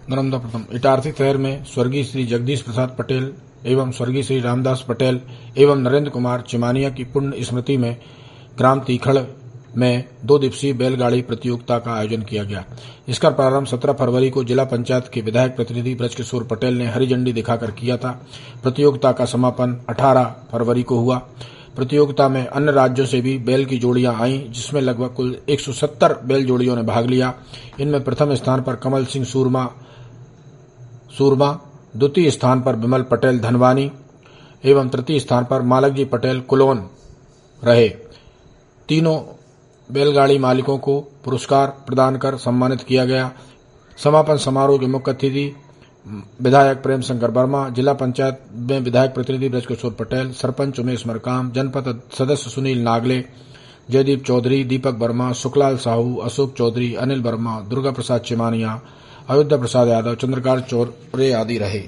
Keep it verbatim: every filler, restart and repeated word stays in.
नर्मदा प्रथम इटारसी शहर में स्वर्गीय श्री जगदीश प्रसाद पटेल एवं स्वर्गीय श्री रामदास पटेल एवं नरेंद्र कुमार चिमानिया की पुण्य स्मृति में ग्राम तीखड़ में दो दिवसीय बैलगाड़ी प्रतियोगिता का आयोजन किया गया। इसका प्रारंभ सत्रह फरवरी को जिला पंचायत के विधायक प्रतिनिधि ब्रजकिशोर पटेल ने हरी झंडी दिखाकर किया था। प्रतियोगिता का समापन अठारह फरवरी को हुआ। प्रतियोगिता में अन्य राज्यों से भी बैल की जोड़ियां आईं, जिसमें लगभग कुल एक सौ सत्तर बैल जोड़ियों ने भाग लिया। इनमें प्रथम स्थान पर कमल सिंह सूरमा सूरमा द्वितीय स्थान पर विमल पटेल धनवानी एवं तृतीय स्थान पर मालक जी पटेल कुलोन रहे। तीनों बैलगाड़ी मालिकों को पुरस्कार प्रदान कर सम्मानित किया गया। समापन समारोह के मुख्य अतिथि विधायक प्रेम शंकर वर्मा, जिला पंचायत में विधायक प्रतिनिधि ब्रजकिशोर पटेल, सरपंच उमेश मरकाम, जनपद सदस्य सुनील नागले, जयदीप चौधरी, दीपक वर्मा, सुखलाल साहू, अशोक चौधरी, अनिल वर्मा, दुर्गा प्रसाद चिमानिया, अयोध्या प्रसाद यादव, चंद्रकांत चौरे आदि रहे।